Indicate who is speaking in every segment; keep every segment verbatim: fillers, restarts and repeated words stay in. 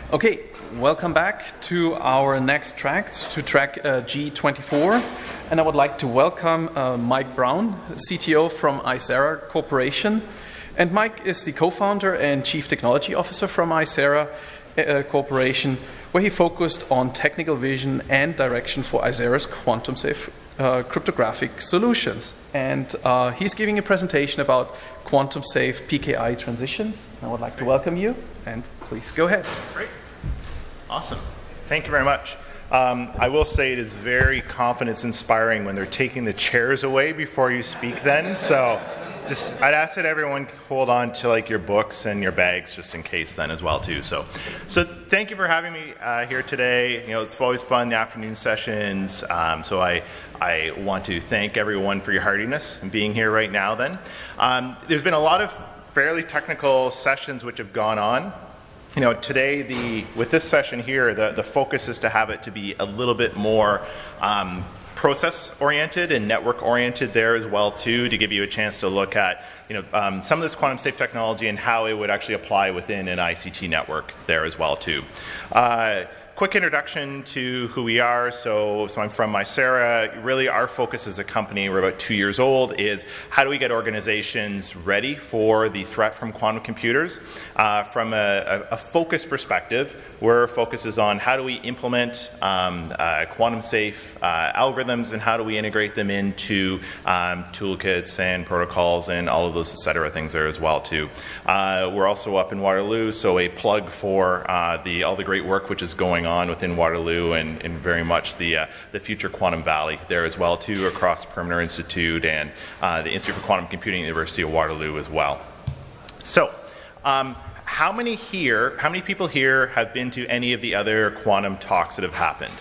Speaker 1: Okay, welcome back to our next track, to track uh, G twenty-four. And I would like to welcome uh, Mike Brown, C T O from Icera Corporation. And Mike is the co-founder and chief technology officer from Icera uh, Corporation, where he focused on technical vision and direction for Icera's quantum-safe uh, cryptographic solutions. And uh, he's giving a presentation about quantum-safe P K I transitions. I would like to welcome you, and please go ahead.
Speaker 2: Great. Awesome. Thank you very much. Um, I will say it is very confidence-inspiring when they're taking the chairs away before you speak then. So just, I'd ask that everyone hold on to like your books and your bags just in case then as well too. So, so thank you for having me uh, here today. You know, it's always fun, the afternoon sessions. Um, so I, I want to thank everyone for your hardiness and being here right now then. Um, there's been a lot of fairly technical sessions which have gone on. You know, today, the with this session here, the, the focus is to have it to be a little bit more um, process-oriented and network-oriented there as well, too, to give you a chance to look at, you know, um, some of this quantum-safe technology and how it would actually apply within an I C T network there as well, too. Uh, Quick introduction to who we are. So, so I'm from Icera. Really, our focus as a company, we're about two years old, is how do we get organizations ready for the threat from quantum computers? Uh, from a, a, a focus perspective, where focus is on how do we implement um, uh, quantum-safe uh, algorithms and how do we integrate them into um, toolkits and protocols and all of those, et cetera, things there as well, too. Uh, we're also up in Waterloo, so a plug for uh, the all the great work which is going on within Waterloo and, and very much the uh, the future Quantum Valley there as well too, across Perimeter Institute and uh, the Institute for Quantum Computing at the University of Waterloo as well. So, um, how many here, how many people here have been to any of the other quantum talks that have happened?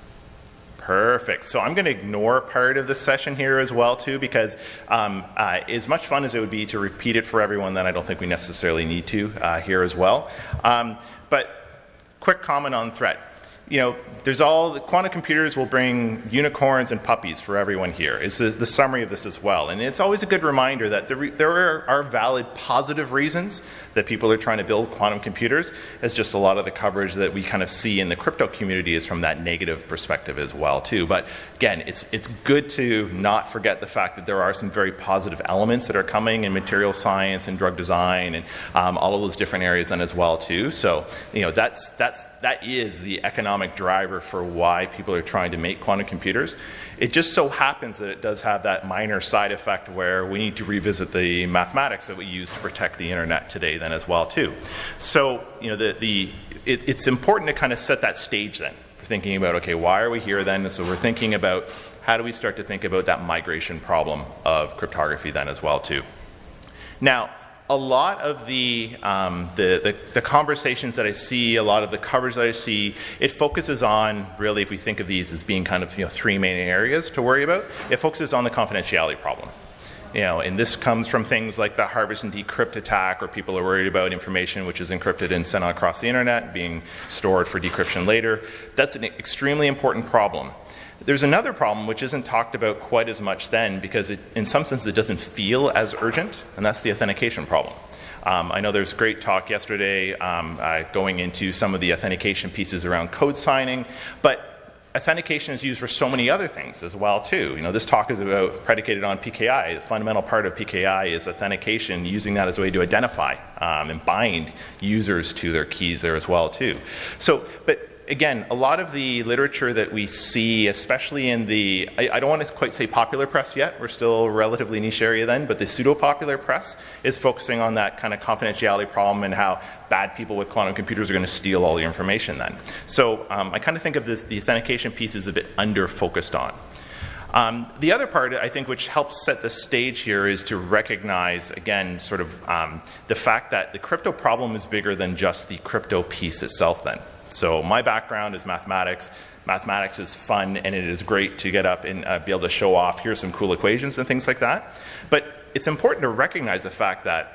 Speaker 2: Perfect. So I'm going to ignore part of the session here as well too, because um, uh, as much fun as it would be to repeat it for everyone, then I don't think we necessarily need to uh, here as well. Um, but quick comment on threat. You know, there's all the quantum computers will bring unicorns and puppies for everyone here. It's the, the summary of this as well, and it's always a good reminder that there, there are, are valid positive reasons that people are trying to build quantum computers. It's just a lot of the coverage that we kind of see in the crypto community is from that negative perspective as well too. But again, it's it's good to not forget the fact that there are some very positive elements that are coming in material science and drug design and um, all of those different areas then as well too. So you know that's that's that is the economic driver for why people are trying to make quantum computers. It just so happens that it does have that minor side effect where we need to revisit the mathematics that we use to protect the internet today then as well too. So you know the the it, it's important to kind of set that stage then for thinking about, okay, why are we here then? So we're thinking about how do we start to think about that migration problem of cryptography then as well too. Now, a lot of the, um, the, the, the conversations that I see, a lot of the coverage that I see, it focuses on, really, if we think of these as being kind of you know, three main areas to worry about, it focuses on the confidentiality problem. You know, and this comes from things like the harvest and decrypt attack, where people are worried about information which is encrypted and sent across the internet being stored for decryption later. That's an extremely important problem. There's another problem which isn't talked about quite as much then, because it, in some sense it doesn't feel as urgent, and that's the authentication problem. Um, I know there's great talk yesterday um, uh, going into some of the authentication pieces around code signing, but authentication is used for so many other things as well too. You know, this talk is about predicated on P K I. The fundamental part of P K I is authentication, using that as a way to identify um, and bind users to their keys there as well too. So, but again, a lot of the literature that we see, especially in the, I, I don't want to quite say popular press yet, we're still a relatively niche area then, but the pseudo-popular press is focusing on that kind of confidentiality problem and how bad people with quantum computers are going to steal all your information then. So um, I kind of think of this, the authentication piece is a bit under-focused on. Um, the other part, I think, which helps set the stage here is to recognize, again, sort of um, the fact that the crypto problem is bigger than just the crypto piece itself then. So my background is mathematics. Mathematics is fun, and it is great to get up and uh, be able to show off, here's some cool equations and things like that. But it's important to recognize the fact that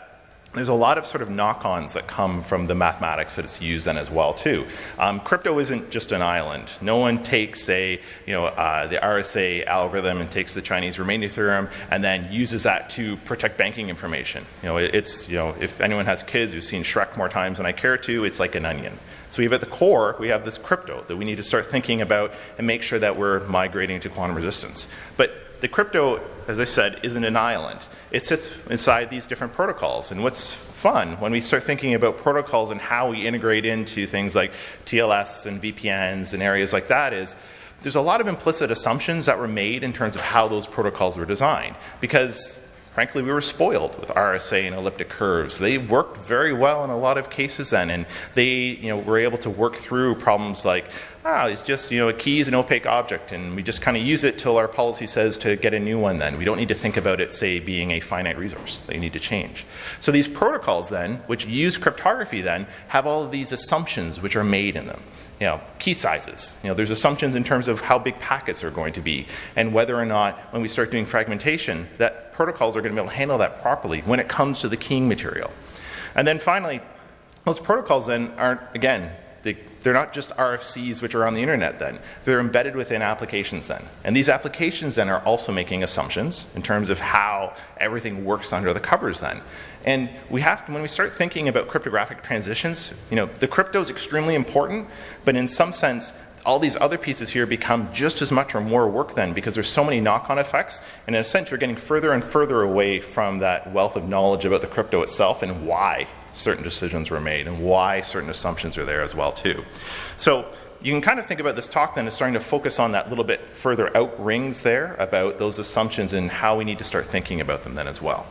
Speaker 2: there's a lot of sort of knock-ons that come from the mathematics that it's used then as well too. Um, crypto isn't just an island. No one takes a, you know, uh, the R S A algorithm and takes the Chinese remainder theorem and then uses that to protect banking information. You know, it, it's, you know, if anyone has kids who've seen Shrek more times than I care to, it's like an onion. So we have at the core, we have this crypto that we need to start thinking about and make sure that we're migrating to quantum resistance. But the crypto, as I said, isn't an island. It sits inside these different protocols. And what's fun when we start thinking about protocols and how we integrate into things like T L S and V P Ns and areas like that is there's a lot of implicit assumptions that were made in terms of how those protocols were designed. Because frankly, we were spoiled with R S A and elliptic curves. They worked very well in a lot of cases then, and they, you know, were able to work through problems like, ah, it's just, you know, a key is an opaque object, and we just kind of use it till our policy says to get a new one then. We don't need to think about it, say, being a finite resource that you need to change. So these protocols then, which use cryptography then, have all of these assumptions which are made in them. You know, key sizes. You know, there's assumptions in terms of how big packets are going to be and whether or not, when we start doing fragmentation, that protocols are going to be able to handle that properly when it comes to the keying material. And then finally, those protocols then aren't, again, they, they're not just R F Cs which are on the internet then. They're embedded within applications then. And these applications then are also making assumptions in terms of how everything works under the covers then. And we have to, when we start thinking about cryptographic transitions, you know, the crypto is extremely important, but in some sense, all these other pieces here become just as much or more work then because there's so many knock-on effects. And in a sense, you're getting further and further away from that wealth of knowledge about the crypto itself and why certain decisions were made and why certain assumptions are there as well too. So you can kind of think about this talk then as starting to focus on that little bit further out rings there about those assumptions and how we need to start thinking about them then as well.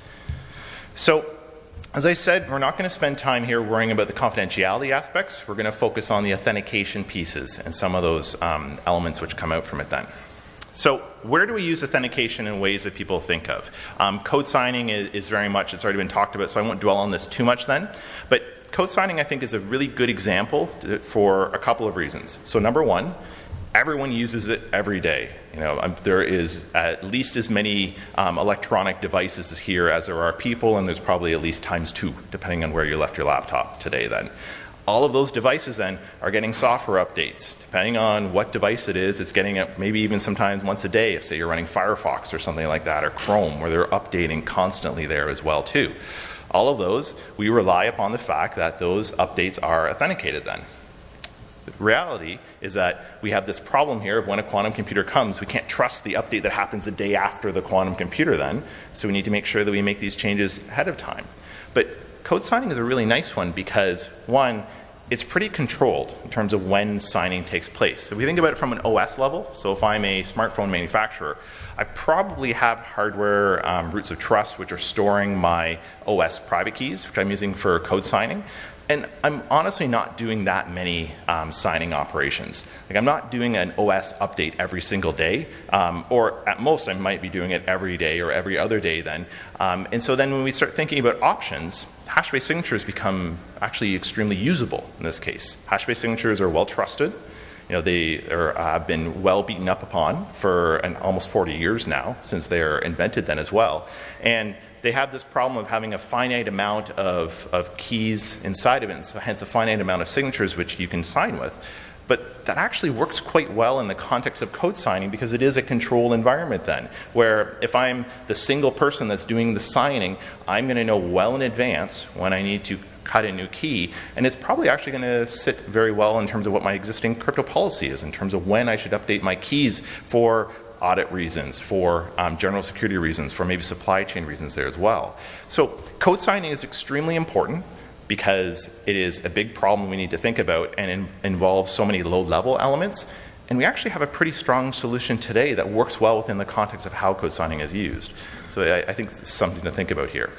Speaker 2: So, as I said, we're not going to spend time here worrying about the confidentiality aspects. We're going to focus on the authentication pieces and some of those um, elements which come out from it then. So, where do we use authentication in ways that people think of? Um, code signing is, is very much, it's already been talked about, so I won't dwell on this too much then. But code signing, I think, is a really good example for a couple of reasons. So, number one, everyone uses it every day. You know, um, there is at least as many um, electronic devices here as there are people, and there's probably at least times two, depending on where you left your laptop today then. All of those devices then are getting software updates. Depending on what device it is, it's getting it maybe even sometimes once a day, if say you're running Firefox or something like that, or Chrome, where they're updating constantly there as well too. All of those, we rely upon the fact that those updates are authenticated then. The reality is that we have this problem here of when a quantum computer comes, we can't trust the update that happens the day after the quantum computer then, so we need to make sure that we make these changes ahead of time. But code signing is a really nice one because, one, it's pretty controlled in terms of when signing takes place. If we think about it from an O S level, so if I'm a smartphone manufacturer, I probably have hardware um, roots of trust which are storing my O S private keys, which I'm using for code signing. And I'm honestly not doing that many um, signing operations. Like I'm not doing an O S update every single day, um, or at most I might be doing it every day or every other day then. Um, and so then when we start thinking about options, hash-based signatures become actually extremely usable in this case. Hash-based signatures are well trusted. You know, they are, uh, have been well beaten up upon for an almost forty years now since they are invented then as well. And they have this problem of having a finite amount of, of keys inside of it, and so hence a finite amount of signatures which you can sign with. But that actually works quite well in the context of code signing because it is a controlled environment then, where if I'm the single person that's doing the signing, I'm going to know well in advance when I need to cut a new key, and it's probably actually going to sit very well in terms of what my existing crypto policy is, in terms of when I should update my keys for audit reasons, for um, general security reasons, for maybe supply chain reasons there as well. So code signing is extremely important because it is a big problem we need to think about and in, involves so many low-level elements. And we actually have a pretty strong solution today that works well within the context of how code signing is used. So I, I think it's something to think about here.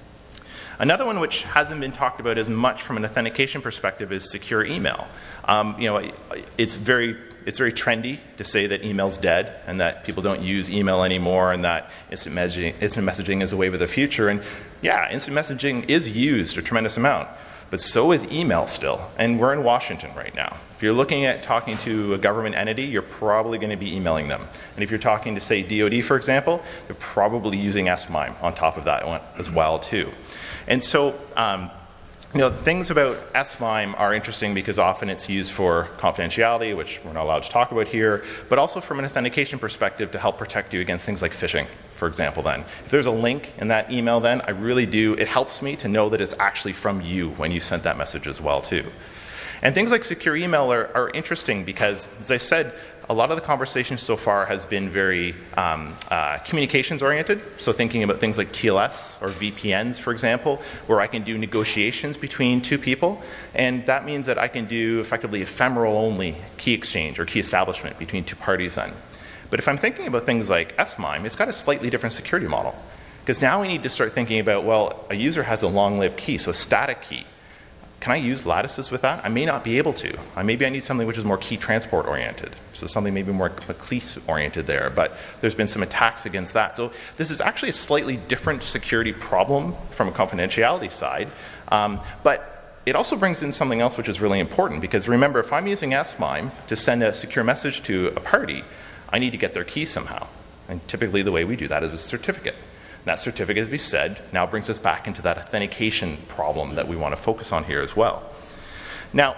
Speaker 2: Another one which hasn't been talked about as much from an authentication perspective is secure email. Um, you know, it's very it's very trendy to say that email's dead and that people don't use email anymore and that instant messaging, instant messaging is a wave of the future. And yeah, instant messaging is used a tremendous amount, but so is email still. And we're in Washington right now. If you're looking at talking to a government entity, you're probably going to be emailing them. And if you're talking to, say, D O D, for example, they're probably using S MIME on top of that one as well, too. And so, um, you know, things about S MIME are interesting because often it's used for confidentiality, which we're not allowed to talk about here, but also from an authentication perspective to help protect you against things like phishing, for example, then. If there's a link in that email then, I really do, it helps me to know that it's actually from you when you sent that message as well, too. And things like secure email are, are interesting because, as I said, a lot of the conversation so far has been very um, uh, communications-oriented, so thinking about things like T L S or V P Ns, for example, where I can do negotiations between two people, and that means that I can do effectively ephemeral-only key exchange or key establishment between two parties then. But if I'm thinking about things like S MIME, it's got a slightly different security model, because now we need to start thinking about, well, a user has a long-lived key, so a static key. Can I use lattices with that? I may not be able to. Uh, maybe I need something which is more key transport oriented. So something maybe more CLEAS oriented there. But there's been some attacks against that. So this is actually a slightly different security problem from a confidentiality side. Um, but it also brings in something else which is really important. Because remember, if I'm using S MIME to send a secure message to a party, I need to get their key somehow. And typically the way we do that is a certificate. That certificate, as we said, now brings us back into that authentication problem that we want to focus on here as well. Now,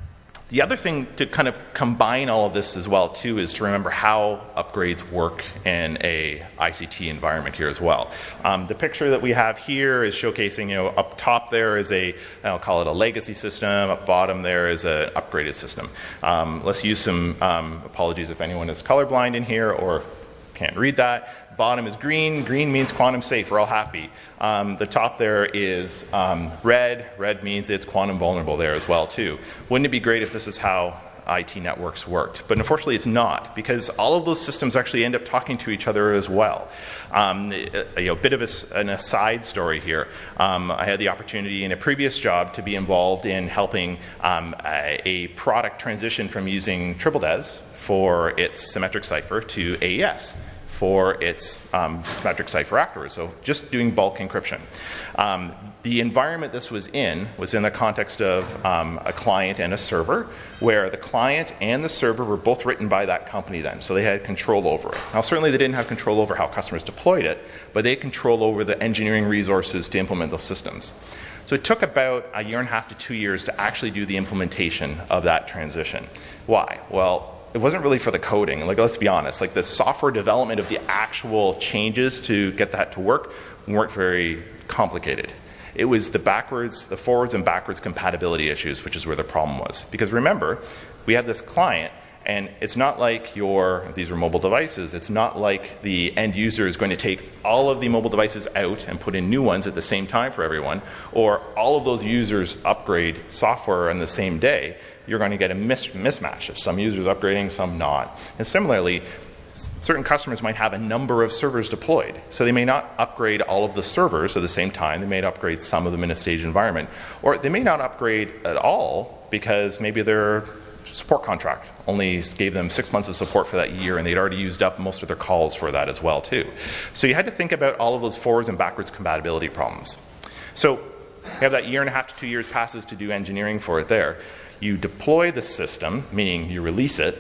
Speaker 2: the other thing to kind of combine all of this as well, too, is to remember how upgrades work in a I C T environment here as well. Um, the picture that we have here is showcasing, you know, up top there is a, I'll call it a legacy system, up bottom there is an upgraded system. Um, let's use some, um, apologies if anyone is colorblind in here or can't read that. Bottom is green. Green means quantum safe. We're all happy. Um, the top there is um, red. Red means it's quantum vulnerable there as well, too. Wouldn't it be great if this is how I T networks worked? But unfortunately, it's not, because all of those systems actually end up talking to each other as well. Um, a, you know, bit of a, an aside story here. Um, I had the opportunity in a previous job to be involved in helping um, a, a product transition from using TripleDES for its symmetric cipher to A E S for its um, symmetric cipher afterwards, so just doing bulk encryption. Um, the environment this was in was in the context of um, a client and a server, where the client and the server were both written by that company then, so they had control over it. Now, certainly they didn't have control over how customers deployed it, but they had control over the engineering resources to implement those systems. So it took about a year and a half to two years to actually do the implementation of that transition. Why? Well, it wasn't really for the coding. Like, let's be honest, like the software development of the actual changes to get that to work weren't very complicated. It was the backwards, the forwards and backwards compatibility issues, which is where the problem was. Because remember, we have this client, and it's not like your, if these are mobile devices, it's not like the end user is going to take all of the mobile devices out and put in new ones at the same time for everyone, or all of those users upgrade software on the same day. You're going to get a mis mismatch of some users upgrading, some not. And similarly, certain customers might have a number of servers deployed. So they may not upgrade all of the servers at the same time. They may upgrade some of them in a staged environment. Or they may not upgrade at all because maybe their support contract only gave them six months of support for that year, and they'd already used up most of their calls for that as well, too. So you had to think about all of those forwards and backwards compatibility problems. So you have that year and a half to two years passes to do engineering for it there. You deploy the system, meaning you release it,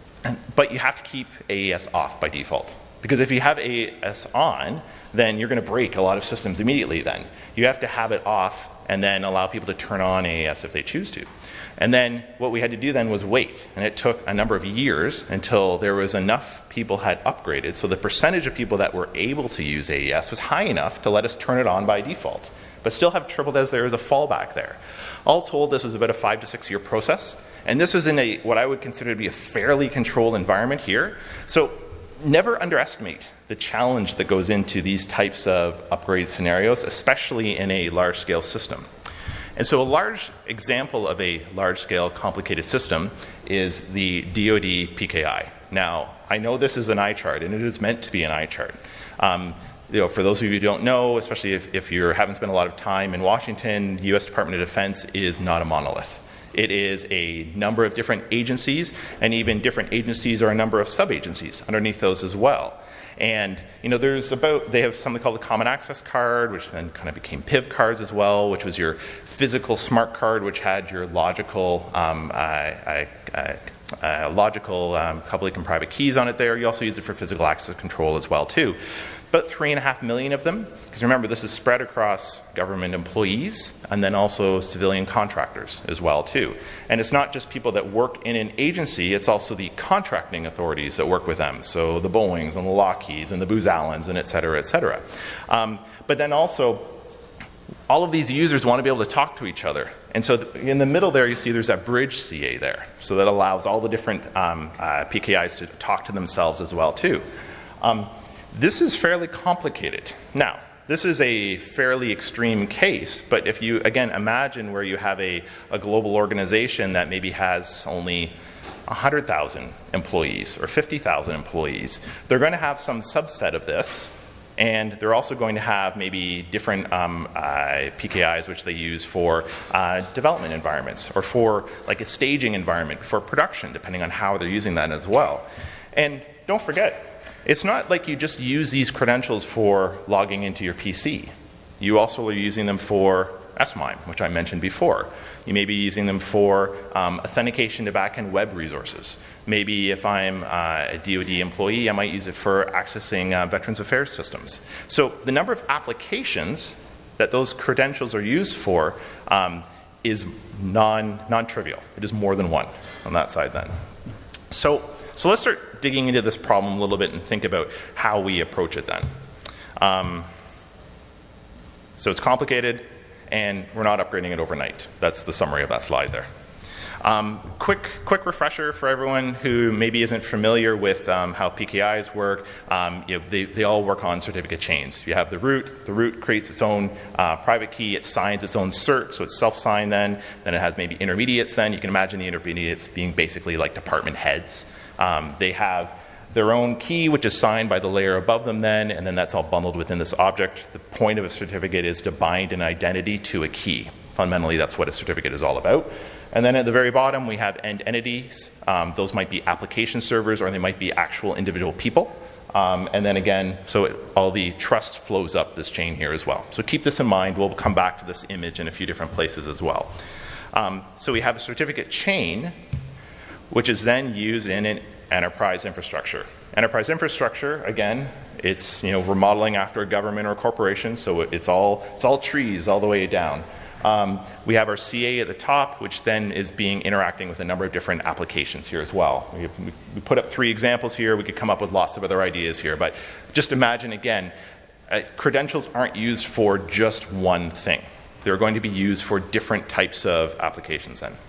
Speaker 2: but you have to keep A E S off by default. Because if you have A E S on, then you're going to break a lot of systems immediately then. You have to have it off and then allow people to turn on A E S if they choose to. And then what we had to do then was wait. And it took a number of years until there was enough people had upgraded. So the percentage of people that were able to use A E S was high enough to let us turn it on by default, but still have TripleDES there as a fallback there. All told, this was about a five to six year process. And this was in a what I would consider to be a fairly controlled environment here. So never underestimate the challenge that goes into these types of upgrade scenarios, especially in a large-scale system. And so a large example of a large-scale complicated system is the D O D P K I. Now, I know this is an eye chart, and it is meant to be an eye chart. Um, you know, for those of you who don't know, especially if, if you haven't spent a lot of time in Washington, the U S Department of Defense is not a monolith. It is a number of different agencies, and even different agencies or a number of sub-agencies underneath those as well. And you know, there's about, they have something called the Common Access Card, which then kind of became P I V cards as well, which was your physical smart card, which had your logical um, uh, uh, uh, uh, logical um, public and private keys on it there. You also use it for physical access control as well too. About three and a half million of them, because remember this is spread across government employees and then also civilian contractors as well too. And it's not just people that work in an agency, it's also the contracting authorities that work with them. So the Boeings and the Lockheeds and the Booz Allens and et cetera, et cetera. Um, but then also, all of these users want to be able to talk to each other. And so th in the middle there, you see there's that bridge C A there. So that allows all the different um, uh, P K Is to talk to themselves as well too. Um, this is fairly complicated. Now, this is a fairly extreme case, but if you, again, imagine where you have a, a global organization that maybe has only one hundred thousand employees or fifty thousand employees, they're going to have some subset of this. And they're also going to have maybe different um, uh, P K Is which they use for uh, development environments or for like a staging environment for production, depending on how they're using that as well. And don't forget, it's not like you just use these credentials for logging into your P C. You also are using them for S MIME, which I mentioned before. You may be using them for um, authentication to back-end web resources. Maybe if I'm uh, a D O D employee, I might use it for accessing uh, Veterans Affairs systems. So the number of applications that those credentials are used for um, is non, non-trivial. It is more than one on that side then. So, so let's start digging into this problem a little bit and think about how we approach it then. Um, so it's complicated, and we're not upgrading it overnight. That's the summary of that slide there. Um, quick, quick refresher for everyone who maybe isn't familiar with um, how P K Is work. Um, you know, they, they all work on certificate chains. You have the root. The root creates its own uh, private key. It signs its own cert, so it's self-signed then. Then it has maybe intermediates then. You can imagine the intermediates being basically like department heads. Um, they have their own key, which is signed by the layer above them then, and then that's all bundled within this object. The point of a certificate is to bind an identity to a key. Fundamentally, that's what a certificate is all about. And then at the very bottom, we have end entities. Um, those might be application servers, or they might be actual individual people. Um, and then again, so it, all the trust flows up this chain here as well. So keep this in mind. We'll come back to this image in a few different places as well. Um, so we have a certificate chain, which is then used in an enterprise infrastructure. Enterprise infrastructure, again, it's, you know, we're modeling after a government or a corporation, so it's all, it's all trees all the way down. Um, we have our C A at the top, which then is being interacting with a number of different applications here as well. We, we, we put up three examples here. We could come up with lots of other ideas here, but just imagine again, uh, credentials aren't used for just one thing. They're going to be used for different types of applications then.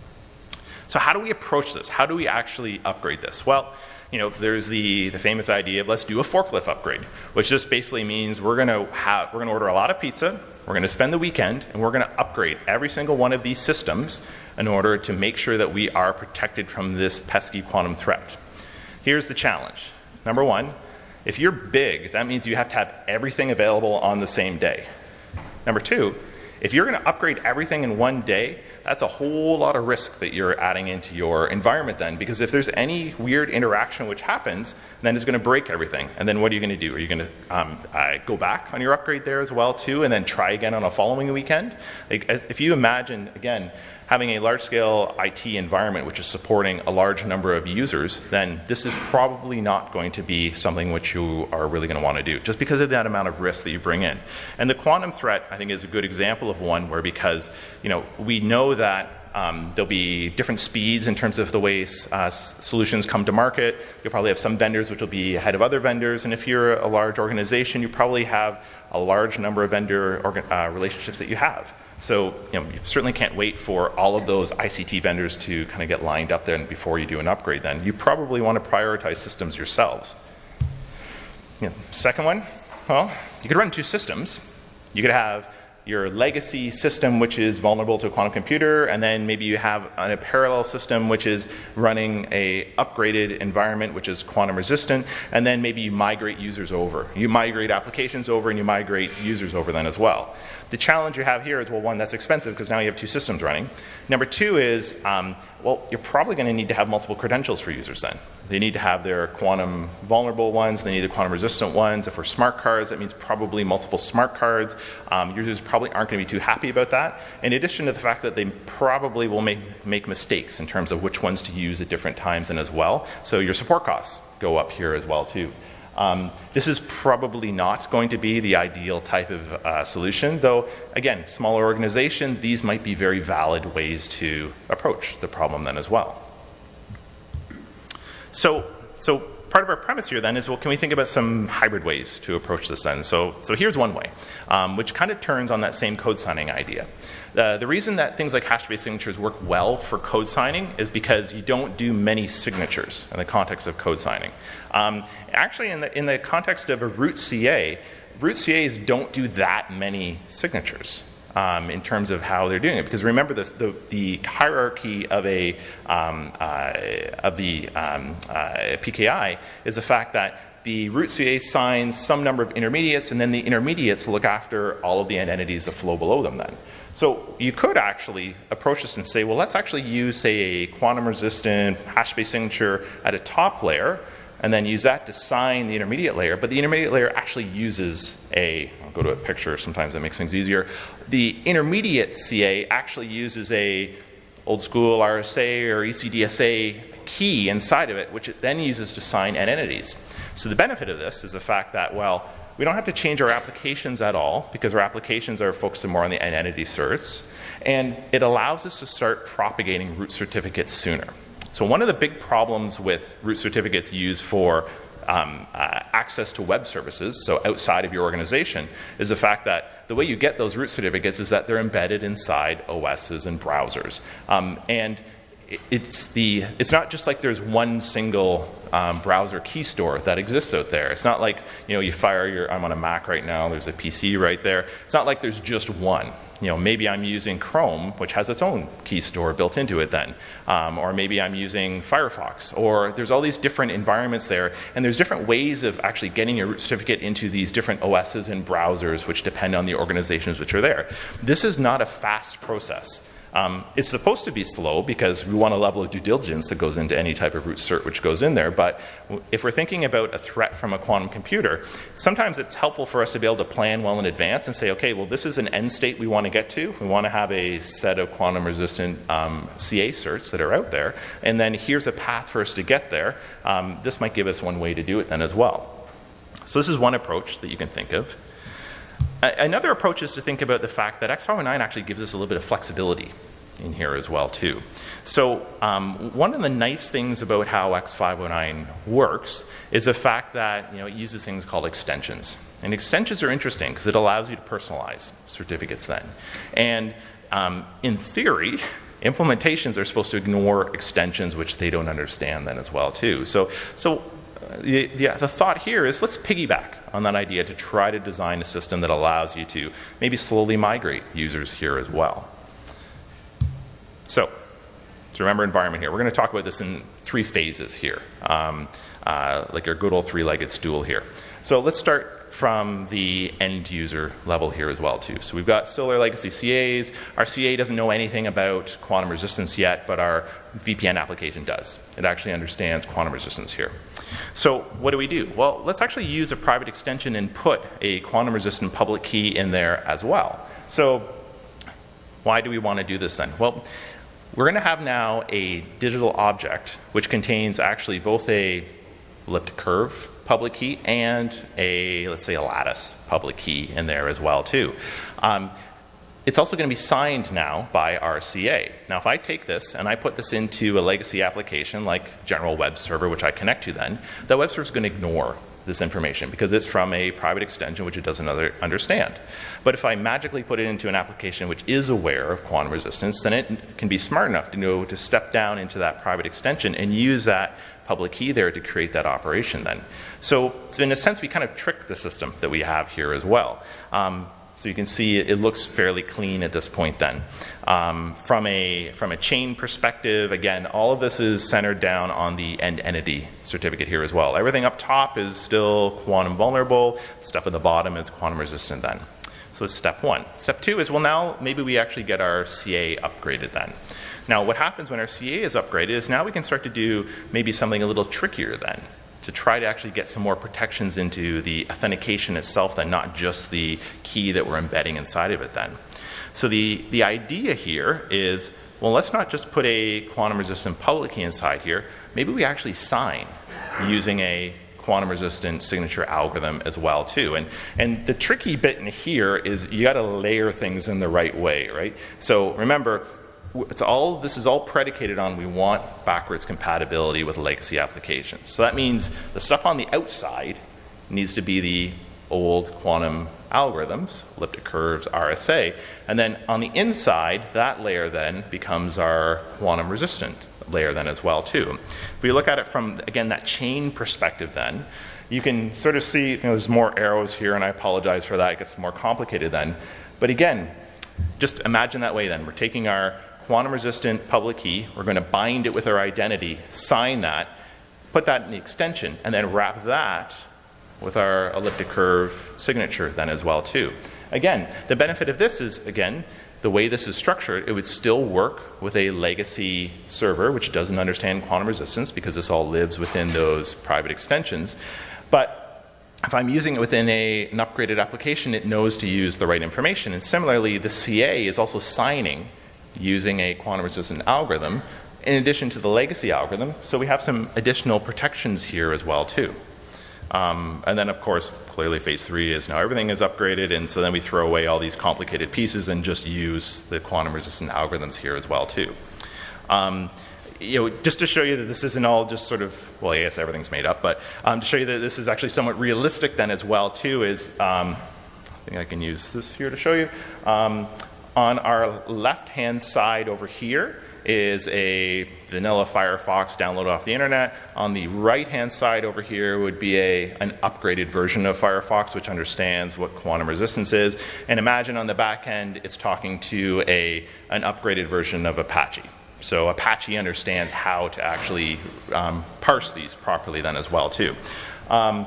Speaker 2: So how do we approach this? How do we actually upgrade this? Well, you know, there's the, the famous idea of let's do a forklift upgrade, which just basically means we're going to have, we're going to order a lot of pizza, we're going to spend the weekend, and we're going to upgrade every single one of these systems in order to make sure that we are protected from this pesky quantum threat. Here's the challenge. Number one, if you're big, that means you have to have everything available on the same day. Number two, if you're going to upgrade everything in one day, that's a whole lot of risk that you're adding into your environment then, because if there's any weird interaction which happens, then it's going to break everything. And then what are you going to do? Are you going to um, uh, go back on your upgrade there as well too, and then try again on a following weekend? Like, if you imagine, again, having a large-scale I T environment which is supporting a large number of users, then this is probably not going to be something which you are really going to want to do, just because of that amount of risk that you bring in. And the quantum threat, I think, is a good example of one where, because you know, we know that um, there'll be different speeds in terms of the way uh, solutions come to market. You'll probably have some vendors which will be ahead of other vendors, and if you're a large organization, you probably have a large number of vendor uh, relationships that you have. So you know, you certainly can't wait for all of those I C T vendors to kind of get lined up there before you do an upgrade then. You probably want to prioritize systems yourselves. You know, second one, well, you could run two systems. You could have your legacy system, which is vulnerable to a quantum computer, and then maybe you have a parallel system which is running a upgraded environment which is quantum resistant, and then maybe you migrate users over. You migrate applications over and you migrate users over then as well. The challenge you have here is, well, one, that's expensive because now you have two systems running. Number two is, um, well, you're probably going to need to have multiple credentials for users then. They need to have their quantum vulnerable ones, they need the quantum resistant ones. If we're smart cards, that means probably multiple smart cards. Um, users probably aren't going to be too happy about that, in addition to the fact that they probably will make, make mistakes in terms of which ones to use at different times and as well. So your support costs go up here as well too. Um, this is probably not going to be the ideal type of uh, solution, though, again, smaller organization, these might be very valid ways to approach the problem then as well. So, so part of our premise here then is, well, can we think about some hybrid ways to approach this then? So, so here's one way, um, which kind of turns on that same code signing idea. Uh, the reason that things like hash-based signatures work well for code signing is because you don't do many signatures in the context of code signing. Um, actually, in the, in the context of a root C A, root C As don't do that many signatures um, in terms of how they're doing it. Because remember, this, the, the hierarchy of, a, um, uh, of the um, uh, P K I is the fact that the root C A signs some number of intermediates, and then the intermediates look after all of the entities that flow below them then. So you could actually approach this and say, well, let's actually use, say, a quantum-resistant hash-based signature at a top layer, and then use that to sign the intermediate layer. But the intermediate layer actually uses a, I'll go to a picture, sometimes that makes things easier. The intermediate C A actually uses a old school R S A or E C D S A key inside of it, which it then uses to sign n entities. So the benefit of this is the fact that, well, we don't have to change our applications at all because our applications are focused more on the n entity certs, and it allows us to start propagating root certificates sooner. So one of the big problems with root certificates used for um, uh, access to web services, so outside of your organization, is the fact that the way you get those root certificates is that they're embedded inside O Ss and browsers. Um, and it's, the, it's not just like there's one single Um, browser key store that exists out there. It's not like, you know, you fire your, I'm on a Mac right now, there's a P C right there. It's not like there's just one. You know, maybe I'm using Chrome, which has its own key store built into it then. Um, or maybe I'm using Firefox. Or there's all these different environments there, and there's different ways of actually getting your root certificate into these different O Ss and browsers, which depend on the organizations which are there. This is not a fast process. Um, it's supposed to be slow because we want a level of due diligence that goes into any type of root cert which goes in there. But if we're thinking about a threat from a quantum computer, sometimes it's helpful for us to be able to plan well in advance and say, okay, well, this is an end state we want to get to. We want to have a set of quantum resistant um, C A certs that are out there. And then here's a path for us to get there. Um, this might give us one way to do it then as well. So this is one approach that you can think of. Another approach is to think about the fact that X five oh nine actually gives us a little bit of flexibility in here as well too. So um, one of the nice things about how X five oh nine works is the fact that, you know, it uses things called extensions. And extensions are interesting because it allows you to personalize certificates then. And um, in theory, implementations are supposed to ignore extensions which they don't understand then as well too. So, so The, the, the thought here is let's piggyback on that idea to try to design a system that allows you to maybe slowly migrate users here as well. So, so remember environment here. We're going to talk about this in three phases here, um, uh, like our good old three-legged stool here. So let's start from the end user level here as well too. So we've got still our legacy C As. Our C A doesn't know anything about quantum resistance yet, but our V P N application does. It actually understands quantum resistance here. So what do we do? Well, let's actually use a private extension and put a quantum resistant public key in there as well. So why do we want to do this then? Well, we're going to have now a digital object which contains actually both a elliptic curve public key and a, let's say, a lattice public key in there as well too. Um, It's also going to be signed now by our C A. Now, if I take this and I put this into a legacy application like General Web Server, which I connect to then, that web server is going to ignore this information because it's from a private extension which it doesn't other understand. But if I magically put it into an application which is aware of quantum resistance, then it can be smart enough to know to step down into that private extension and use that public key there to create that operation then. So, so in a sense, we kind of trick the system that we have here as well. Um, So you can see it, it looks fairly clean at this point then. Um, from, a, from a chain perspective, again, all of this is centered down on the end entity certificate here as well. Everything up top is still quantum vulnerable. Stuff at the bottom is quantum resistant then. So that's step one. Step two is, well, now maybe we actually get our C A upgraded then. Now, what happens when our C A is upgraded is now we can start to do maybe something a little trickier then, to try to actually get some more protections into the authentication itself then, not just the key that we're embedding inside of it then. So the, the idea here is, well, let's not just put a quantum-resistant public key inside here. Maybe we actually sign using a quantum-resistant signature algorithm as well, too. And, and the tricky bit in here is you got to layer things in the right way, right? So remember, it's all, this is all predicated on we want backwards compatibility with legacy applications. So that means the stuff on the outside needs to be the old quantum algorithms, elliptic curves, R S A. And then on the inside, that layer then becomes our quantum resistant layer then as well too. If we look at it from, again, that chain perspective then, you can sort of see, you know, there's more arrows here, and I apologize for that, it gets more complicated then. But again, just imagine that way then. We're taking our quantum resistant public key, we're going to bind it with our identity, sign that, put that in the extension, and then wrap that with our elliptic curve signature then as well too. Again, the benefit of this is, again, the way this is structured, it would still work with a legacy server, which doesn't understand quantum resistance because this all lives within those private extensions. But if I'm using it within a, an upgraded application, it knows to use the right information. And similarly, the C A is also signing using a quantum resistant algorithm in addition to the legacy algorithm. So we have some additional protections here as well too. Um, and then, of course, clearly phase three is now everything is upgraded, and so then we throw away all these complicated pieces and just use the quantum-resistant algorithms here as well, too. Um, you know, just to show you that this isn't all just sort of, well, I guess everything's made up, but um, to show you that this is actually somewhat realistic then as well, too, is, um, I think I can use this here to show you. Um, on our left-hand side over here is a vanilla Firefox downloaded off the internet. On the right-hand side over here would be a, an upgraded version of Firefox, which understands what quantum resistance is. And imagine on the back end, it's talking to a, an upgraded version of Apache. So Apache understands how to actually um, parse these properly then as well, too. Um,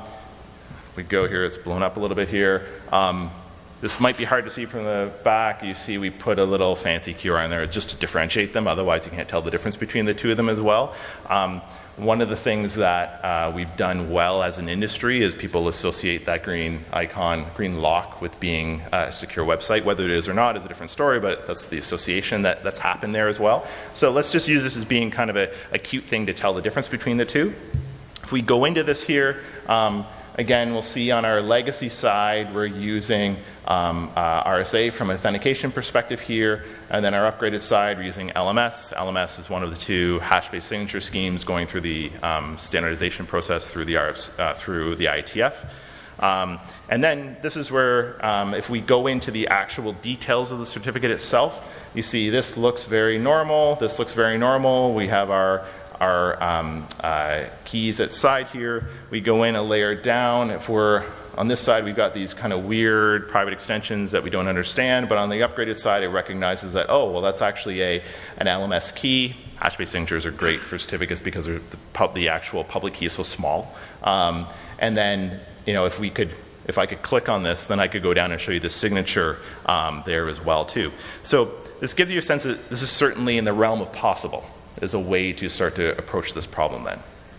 Speaker 2: we go here, it's blown up a little bit here. Um, This might be hard to see from the back. You see we put a little fancy Q R in there just to differentiate them. Otherwise, you can't tell the difference between the two of them as well. Um, one of the things that uh, we've done well as an industry is people associate that green icon, green lock, with being a secure website. Whether it is or not is a different story, but that's the association that, that's happened there as well. So let's just use this as being kind of a, a cute thing to tell the difference between the two. If we go into this here, um, again, we'll see on our legacy side, we're using um, uh, R S A from an authentication perspective here. And then our upgraded side, we're using L M S. L M S is one of the two hash-based signature schemes going through the um, standardization process through the, R F, uh, through the I E T F. Um, and then this is where, um, if we go into the actual details of the certificate itself, you see this looks very normal. This looks very normal. We have our our um, uh, keys at side here. We go in a layer down. If we're on this side, we've got these kind of weird private extensions that we don't understand, but on the upgraded side, it recognizes that, oh, well, that's actually a, an L M S key. Hash-based signatures are great for certificates because the, pub, the actual public key is so small. Um, and then, you know, if we could, if I could click on this, then I could go down and show you the signature um, there as well, too. So this gives you a sense that this is certainly in the realm of possible. As a way to start to approach this problem then.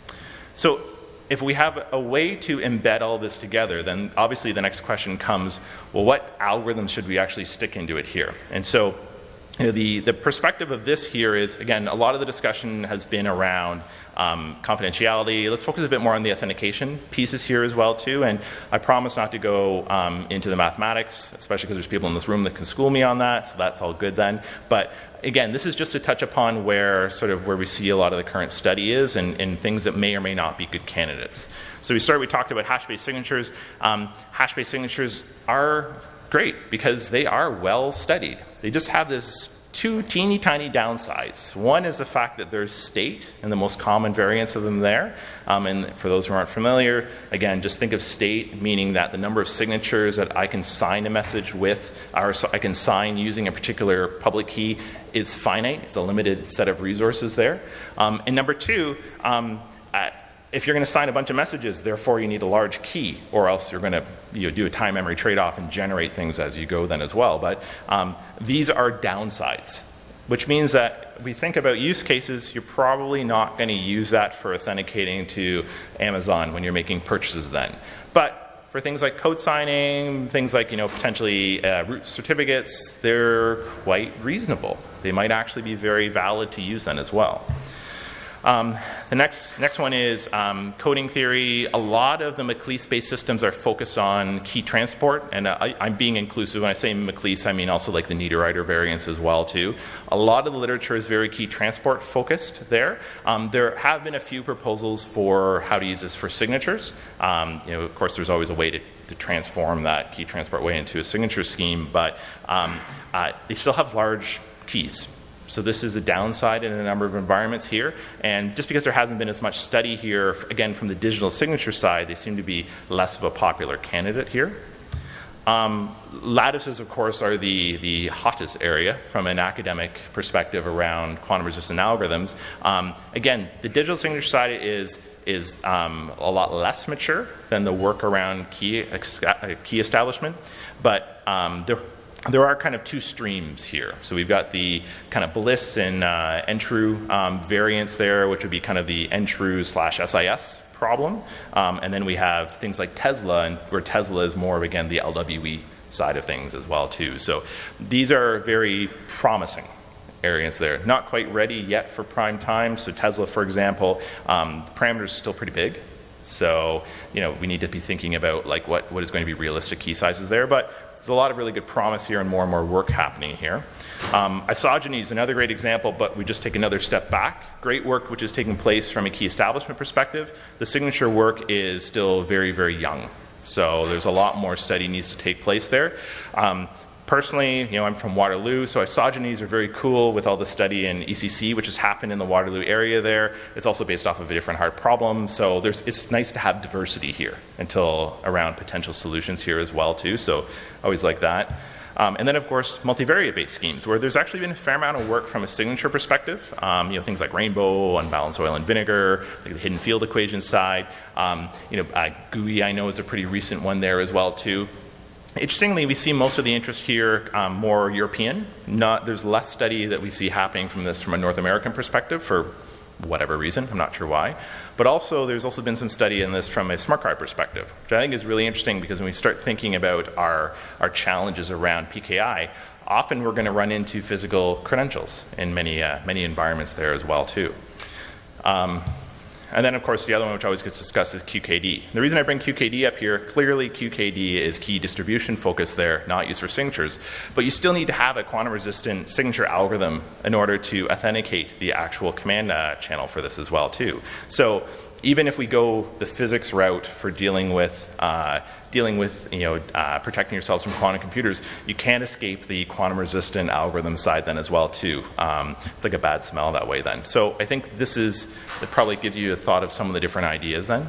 Speaker 2: So if we have a way to embed all this together, then obviously the next question comes, well, what algorithms should we actually stick into it here? And so you know, the, the perspective of this here is, again, a lot of the discussion has been around um, confidentiality. Let's focus a bit more on the authentication pieces here as well, too. And I promise not to go um, into the mathematics, especially because there's people in this room that can school me on that, so that's all good then. But again, this is just to touch upon where sort of where we see a lot of the current study is and, and things that may or may not be good candidates. So we started, we talked about hash-based signatures. Um, hash-based signatures are great because they are well studied. They just have this two teeny tiny downsides. One is the fact that there's state and the most common variants of them there. Um, and for those who aren't familiar, again, just think of state meaning that the number of signatures that I can sign a message with, or I can sign using a particular public key is finite. It's a limited set of resources there. Um, and number two, um, uh, if you're going to sign a bunch of messages, therefore you need a large key, or else you're going to you know, do a time memory trade-off and generate things as you go then as well. But um, these are downsides, which means that we think about use cases, you're probably not going to use that for authenticating to Amazon when you're making purchases then. But for things like code signing, things like you know potentially uh, root certificates, they're quite reasonable. They might actually be very valid to use then as well. Um, the next next one is um, coding theory. A lot of the McLeese-based systems are focused on key transport, and uh, I, I'm being inclusive. When I say McLeese, I mean also like the Niederreiter variants as well too. A lot of the literature is very key transport focused there. Um, there have been a few proposals for how to use this for signatures. Um, you know, of course, there's always a way to, to transform that key transport way into a signature scheme, but um, uh, they still have large keys. So this is a downside in a number of environments here. And just because there hasn't been as much study here, again, from the digital signature side, they seem to be less of a popular candidate here. Um, lattices, of course, are the, the hottest area from an academic perspective around quantum-resistant algorithms. Um, again, the digital signature side is is um, a lot less mature than the work around key, key establishment. But um, there There are kind of two streams here. So we've got the kind of Bliss and uh, Entrue um, variants there, which would be kind of the Entrue slash S I S problem. Um, and then we have things like Tesla, and where Tesla is more of, again, the L W E side of things as well, too. So these are very promising areas there. Not quite ready yet for prime time. So Tesla, for example, um, the parameters are still pretty big. So, you know, we need to be thinking about like what, what is going to be realistic key sizes there. But there's a lot of really good promise here and more and more work happening here. Um, Isogeny is another great example, but we just take another step back. Great work which is taking place from a key establishment perspective. The signature work is still very, very young. So there's a lot more study needs to take place there. Um, Personally, you know, I'm from Waterloo, so isogenies are very cool with all the study in E C C, which has happened in the Waterloo area there. It's also based off of a different hard problem, so there's, it's nice to have diversity here until around potential solutions here as well, too, so I always like that. Um, and then, of course, multivariate-based schemes, where there's actually been a fair amount of work from a signature perspective. Um, you know, things like Rainbow, Unbalanced Oil and Vinegar, like the hidden field equation side. Um, you know, uh, G U I, I know, is a pretty recent one there as well, too. Interestingly, we see most of the interest here um, more European. Not, there's less study that we see happening from this from a North American perspective for whatever reason. I'm not sure why. But also, there's also been some study in this from a smart card perspective, which I think is really interesting because when we start thinking about our, our challenges around P K I, often we're going to run into physical credentials in many, uh, many environments there as well, too. Um, And then, of course, the other one which always gets discussed is Q K D. The reason I bring Q K D up here, clearly Q K D is key distribution focus there, not used for signatures. But you still need to have a quantum-resistant signature algorithm in order to authenticate the actual command uh, channel for this as well, too. So even if we go the physics route for dealing with uh, dealing with you know uh, protecting yourselves from quantum computers, you can't escape the quantum-resistant algorithm side then as well too. Um, it's like a bad smell that way then. So I think this is it probably gives you a thought of some of the different ideas then.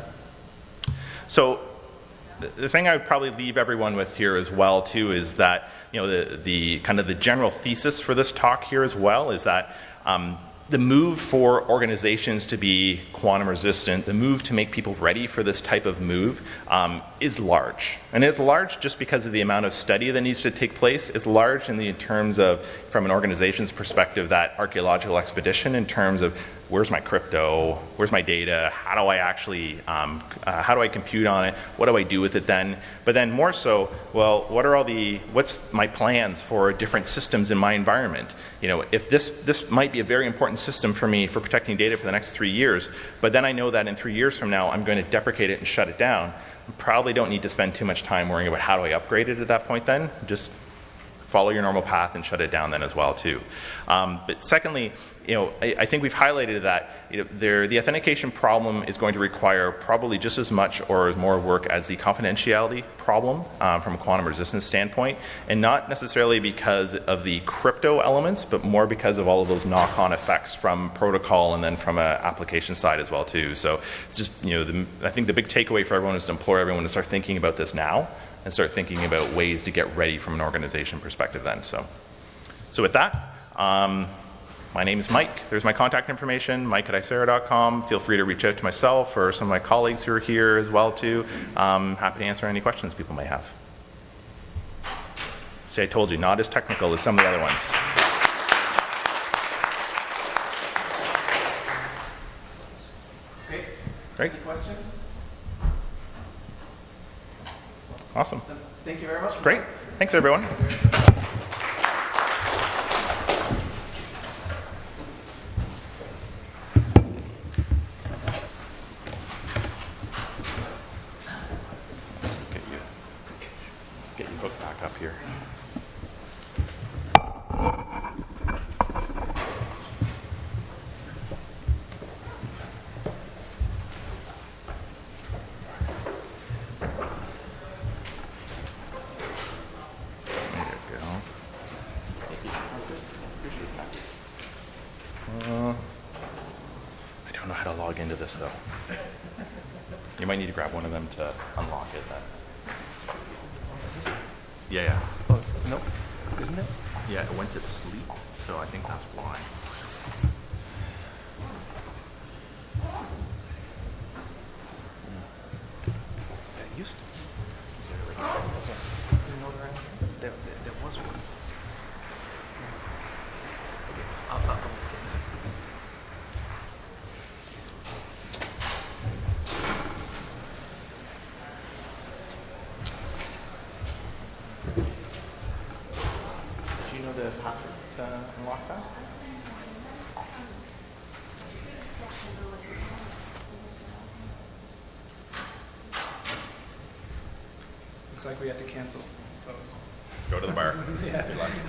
Speaker 2: So the, the thing I would probably leave everyone with here as well too is that you know the the kind of the general thesis for this talk here as well is that. Um, The move for organizations to be quantum resistant, the move to make people ready for this type of move um, is large. And it's large just because of the amount of study that needs to take place. It's large in the terms of, from an organization's perspective, that archaeological expedition in terms of where's my crypto, where's my data, how do I actually, um, uh, how do I compute on it, what do I do with it then? But then more so, well, what are all the, what's my plans for different systems in my environment? You know, if this, this might be a very important system for me for protecting data for the next three years, but then I know that in three years from now I'm going to deprecate it and shut it down, I probably don't need to spend too much time worrying about how do I upgrade it at that point then. Just follow your normal path and shut it down then as well too. Um, but secondly, you know, I, I think we've highlighted that you know, there, the authentication problem is going to require probably just as much or more work as the confidentiality problem um, from a quantum resistance standpoint, and not necessarily because of the crypto elements, but more because of all of those knock-on effects from protocol and then from an application side as well too. So it's just, you know, the, I think the big takeaway for everyone is to implore everyone to start thinking about this now and start thinking about ways to get ready from an organization perspective then. So, so with that, um, my name is Mike. There's my contact information, mike at icera dot com. Feel free to reach out to myself or some of my colleagues who are here as well too. Um, happy to answer any questions people may have. See, I told you, not as technical as some of the other ones.
Speaker 1: Okay.
Speaker 2: Great.
Speaker 1: Any questions?
Speaker 2: Awesome.
Speaker 1: Thank you very much.
Speaker 2: Great. Thanks, everyone. Get you, get you hooked back up here. Log into this though. You might need to grab one of them to unlock it then. Yeah, yeah.
Speaker 1: Oh, nope. Isn't it?
Speaker 2: Yeah, it went to sleep, so I think that's why.
Speaker 1: It used to. Is there like something around here? There, there, there was one. Okay, I'll, I'll, I'll get into it. The password uh, unlock that?
Speaker 3: Looks like we have to cancel those.
Speaker 2: Go to the bar.
Speaker 3: Yeah.
Speaker 2: Good luck.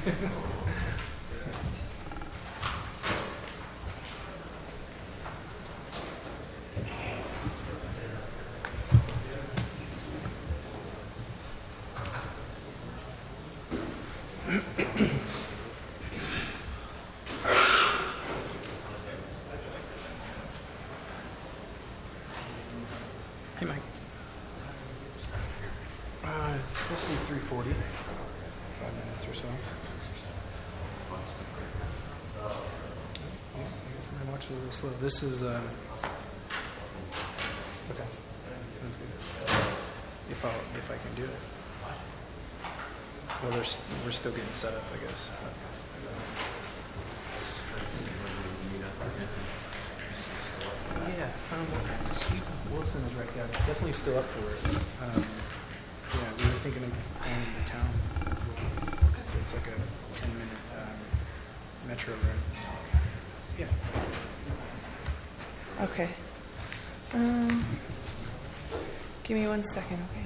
Speaker 3: Hey, Mike. Uh, it's supposed to be three forty. Five minutes or so. Yeah, I guess I'm gonna watch it a little slow. This is, uh... okay. Sounds good. If I if I can do it. Well, there's, we're still getting set up, I guess. Yeah, um, Steve Wilson is right there. Definitely still up for it. Um, yeah, we were thinking of going into town as well. So it's like a ten minute um, metro ride. Yeah.
Speaker 4: Okay. Um, give me one second, okay?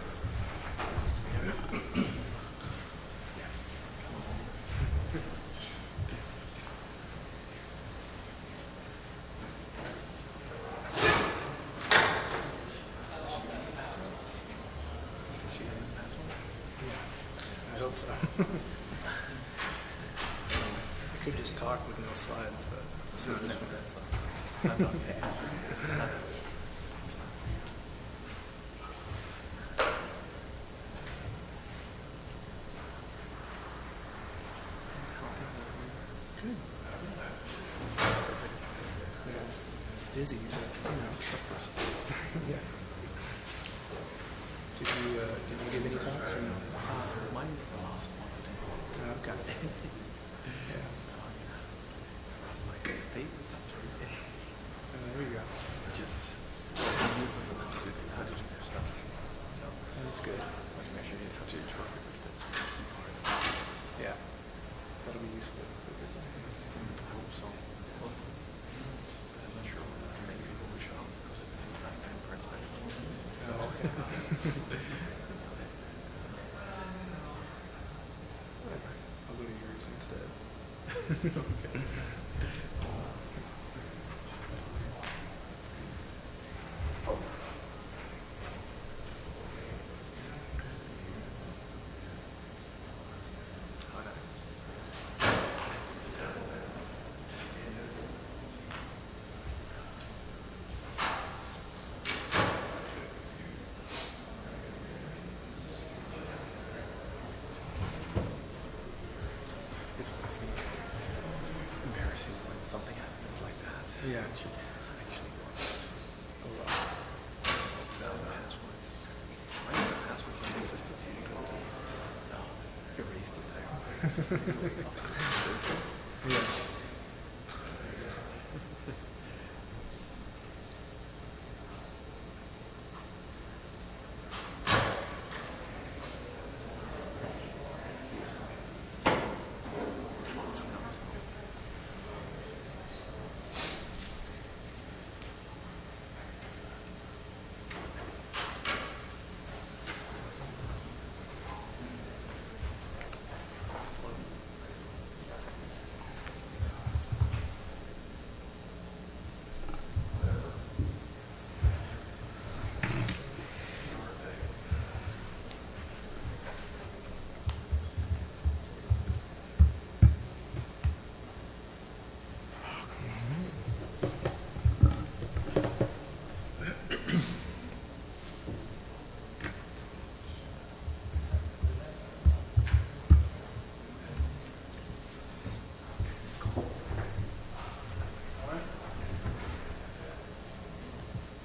Speaker 3: I hope so. I could just talk with no slides, but it's not never that stuff. I'm not paying. Good. Yeah. It's busy, but you know. Yeah. Did you uh, did you give any talks or no?
Speaker 1: Uh, mine's the last one.
Speaker 3: Oh, okay. Yeah.
Speaker 1: My favorite subject.
Speaker 3: Oh, there you go.
Speaker 1: Just uses of how to do their stuff. So
Speaker 3: That's good.
Speaker 1: like make sure you touch it perfect. That's the key part.
Speaker 3: Yeah. That'll be useful.
Speaker 1: I hope so. Well, I'm not sure many people will show up because at the same time I'm pressed that.
Speaker 3: Oh, okay. I'll go to yours instead.
Speaker 1: Okay. Oh, nice. It's mostly embarrassing.
Speaker 3: Yeah, it should actually work. Oh, well.
Speaker 1: Passwords. Why is the password on the system? No, erased it.
Speaker 3: Yeah.